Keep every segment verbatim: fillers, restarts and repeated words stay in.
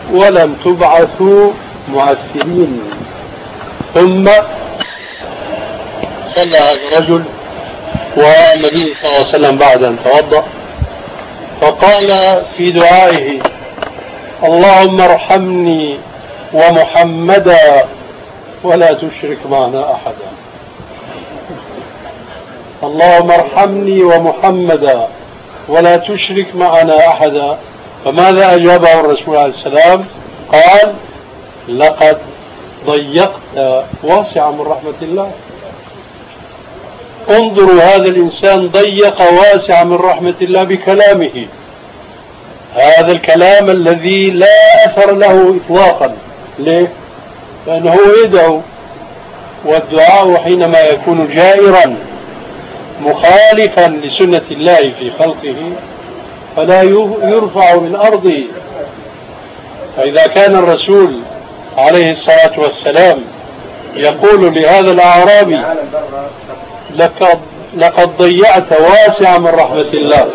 ولم تبعثوا معسرين. ثم صلى هذا الرجل والنبي صلى الله عليه وسلم بعد أن توضأ فقال في دعائه: اللهم ارحمني ومحمدا ولا تشرك معنا أحدا. اللهم ارحمني ومحمدا ولا تشرك معنا أحدا. فماذا أجابه الرسول عليه السلام؟ قال: لقد ضيقت واسعا من رحمة الله. انظروا، هذا الإنسان ضيق واسعا من رحمة الله بكلامه، هذا الكلام الذي لا أثر له إطلاقا. ليه؟ لأنه يدعو، والدعاء حينما يكون جائرا مخالفا لسنة الله في خلقه فلا يرفع من أرضه. فإذا كان الرسول عليه الصلاة والسلام يقول لهذا الأعرابي: لقد, لقد ضيعت واسعا من رحمة الله.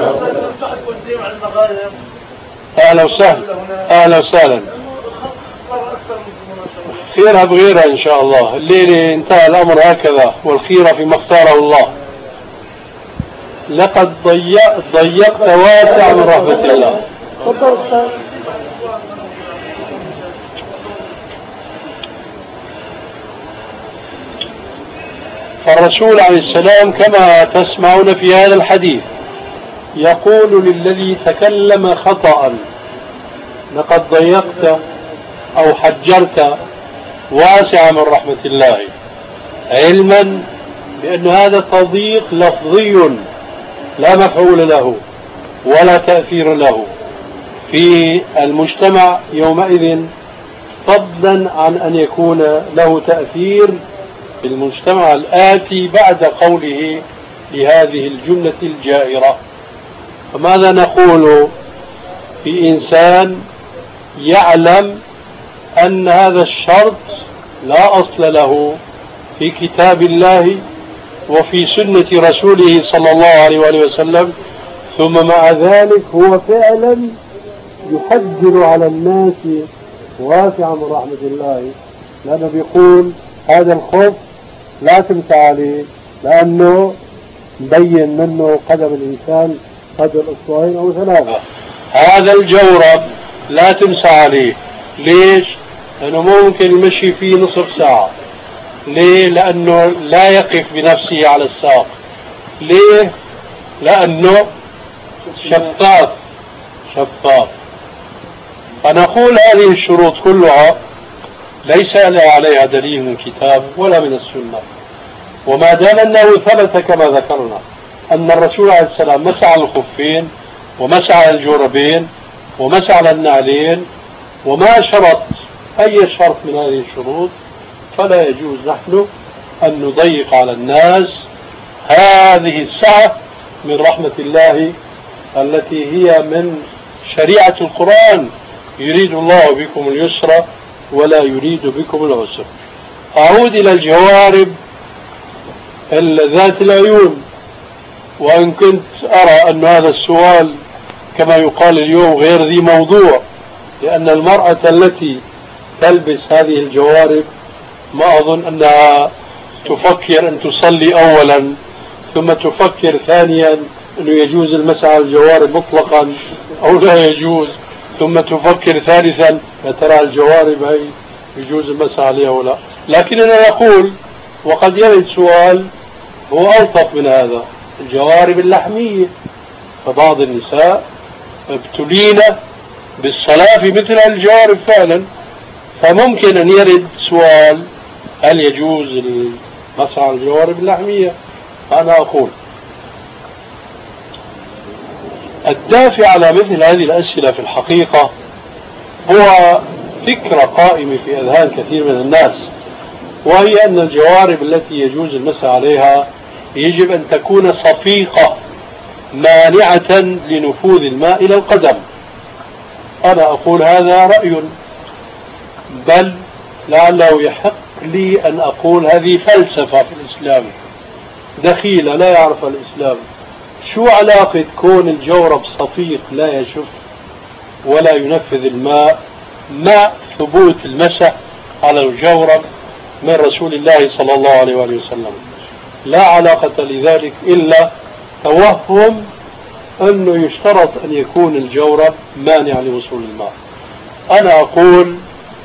أهلا وسهلا، أهلا وسهلا. خيرها بغيرها إن شاء الله. الليلة انتهى الأمر هكذا، والخيرة فيما اختاره الله. لقد ضيق ضيقت واسعا من رحمة الله. فالرسول عليه السلام كما تسمعون في هذا الحديث يقول للذي تكلم خطأ: لقد ضيقت أو حجرت واسعا من رحمة الله، علما بأن هذا تضييق لفظي لا مفعول له ولا تأثير له في المجتمع يومئذ، فضلا عن أن يكون له تأثير في المجتمع الآتي بعد قوله لهذه الجملة الجائرة. فماذا نقول في إنسان يعلم أن هذا الشرط لا أصل له في كتاب الله وفي سنة رسوله صلى الله عليه وآله وسلم، ثم مع ذلك هو فعلا يحجر على الناس واسع من رحمة الله، لأنه بيقول هذا الخوف لا تمسى عليه لأنه مبين منه قدم الإنسان قدر أسبوعين أو ثلاثة. هذا الجورب لا تمسى عليه. ليش؟ لأنه ممكن يمشي فيه نصف ساعة. ليه؟ لأنه لا يقف بنفسه على الساق. ليه؟ لأنه شفاف شفاف. فنقول هذه الشروط كلها ليس عليها دليل من الكتاب ولا من السنة، وما دام أنه ثبت كما ذكرنا أن الرسول عليه السلام مسح على الخفين ومسح على الجوربين ومسح على النعلين وما شرط أي شرط من هذه الشروط، فلا يجوز نحن أن نضيق على الناس هذه السعة من رحمة الله التي هي من شريعة القرآن: يريد الله بكم اليسر ولا يريد بكم العسر. أعود إلى الجوارب ذات العيون، وإن كنت أرى أن هذا السؤال كما يقال اليوم غير ذي موضوع، لأن المرأة التي تلبس هذه الجوارب ما أظن أنها تفكر أن تصلي أولا ثم تفكر ثانيا أنه يجوز المسح على الجوارب مطلقا أو لا يجوز، ثم تفكر ثالثا يا ترى الجوارب هي يجوز المسح عليها ولا. لكننا نقول وقد يرد سؤال هو ألطف من هذا: الجوارب اللحمية، فبعض النساء ابتلين بالصلاة في مثل الجوارب فعلا، فممكن أن يرد سؤال: هل يجوز المسح على الجوارب اللحمية؟ أنا أقول الدافع على مثل هذه الأسئلة في الحقيقة هو فكرة قائمة في أذهان كثير من الناس، وهي أن الجوارب التي يجوز المسح عليها يجب أن تكون صفيقة مانعة لنفوذ الماء إلى القدم. أنا أقول هذا رأي، بل لعله يحق لي أن أقول هذه فلسفة في الإسلام دخيلة لا يعرف الإسلام. شو علاقة كون الجورب صفيق لا يشف ولا ينفذ الماء مع ثبوت المسح على الجورب من رسول الله صلى الله عليه وآله وسلم. لا علاقة لذلك إلا توهم أنه يشترط أن يكون الجورب مانع لوصول الماء. أنا أقول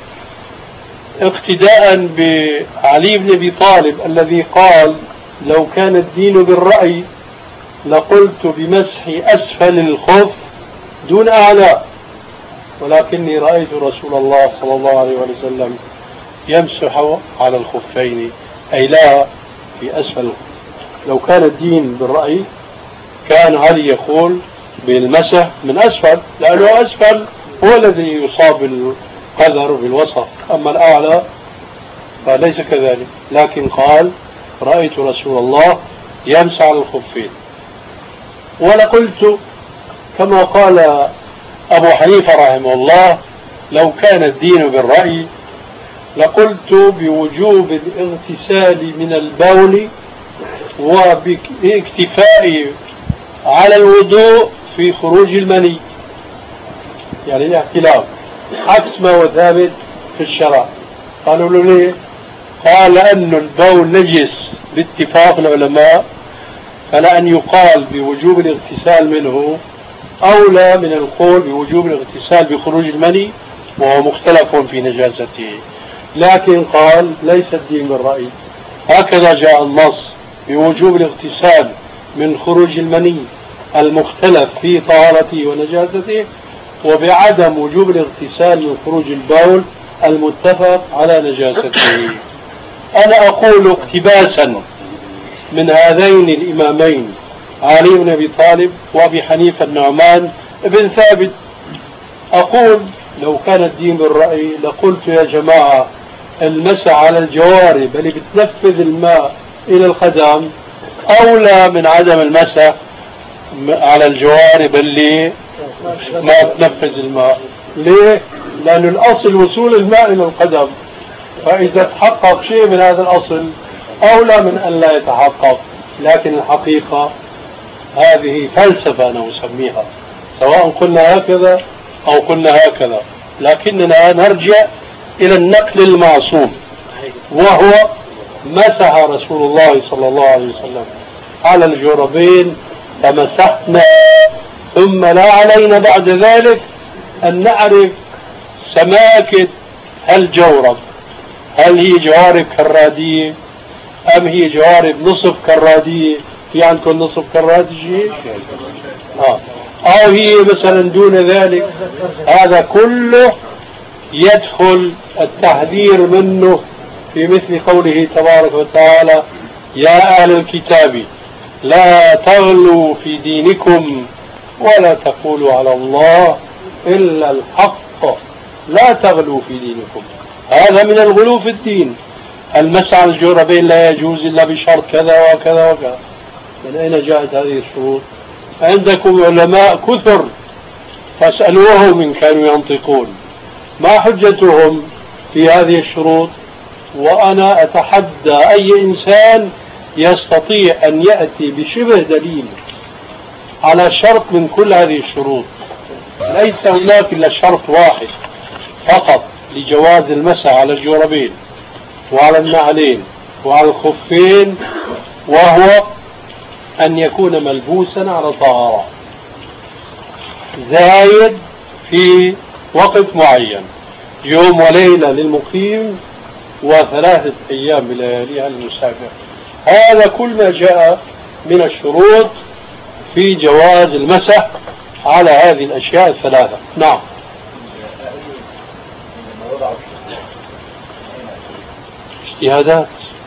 اقتداء بعلي بن أبي طالب الذي قال لو كان الدين بالرأي لقلت بمسح أسفل الخف دون أعلى، ولكني رأيت رسول الله صلى الله عليه وسلم يمسح على الخفين، أي لا في أسفل الخف. لو كان الدين بالرأي كان علي يقول بالمسح من أسفل، لأنه أسفل هو الذي يصاب القدر بالوسط، أما الأعلى فليس كذلك. لكن قال رأيت رسول الله يمسح على الخفين. ولقلت كما قال أبو حنيفة رحمه الله لو كان الدين بالرأي لقلت بوجوب الاغتسال من البول وباكتفاء على الوضوء في خروج المني، يعني الاختلاف عكس ما هو ثابت في الشرع. قالوا له ليه؟ قال أن البول نجس باتفاق العلماء، فلأن يقال بوجوب الاغتسال منه أولى من القول بوجوب الاغتسال بخروج المني وهو مختلف في نجاسته. لكن قال ليس الدين بالرأي، هكذا جاء النص بوجوب الاغتسال من خروج المني المختلف في طهارته ونجاسته، وبعدم وجوب الاغتسال من خروج البول المتفق على نجاسته. أنا أقول اقتباسا من هذين الإمامين علي بن أبي طالب وأبي حنيفة النعمان بن ثابت، أقول لو كان الدين بالرأي لقلت يا جماعة المسح على الجوارب اللي بتنفذ الماء إلى القدم أولى من عدم المسح على الجوارب اللي ما تنفذ الماء. ليه؟ لأن الأصل وصول الماء إلى القدم، فإذا تحقق شيء من هذا الأصل أولى من أن لا يتحقق. لكن الحقيقة هذه فلسفة أنا أسميها، سواء قلنا هكذا أو قلنا هكذا، لكننا نرجع إلى النقل المعصوم، وهو مسح رسول الله صلى الله عليه وسلم على الجوربين فمسحنا، ثم لا علينا بعد ذلك أن نعرف سماكة الجورب، هل هي جوارب كرادية أم هي جوارب نصف كرادية، في عندكم نصف كرادية آه. أو هي مثلا دون ذلك. هذا كله يدخل التحذير منه في مثل قوله تبارك وتعالى يا أهل الكتاب لا تغلوا في دينكم ولا تقولوا على الله إلا الحق، لا تغلوا في دينكم. هذا من الغلو في الدين. المسح على الجوربين لا يجوز إلا بشرط كذا وكذا وكذا. من أين جاءت هذه الشروط؟ عندكم علماء كثر فاسألوهم إن كانوا ينطقون، ما حجتهم في هذه الشروط؟ وأنا أتحدى أي إنسان يستطيع أن يأتي بشبه دليل على شرط من كل هذه الشروط. ليس هناك إلا شرط واحد فقط لجواز المسح على الجوربين وعلى النعلين وعلى الخفين، وهو أن يكون ملبوسا على طهارة، زايد في وقت معين، يوم وليلة للمقيم وثلاثة أيام بلياليها للمسافر. هذا كل ما جاء من الشروط في جواز المسح على هذه الأشياء الثلاثة. نعم. اجتهادات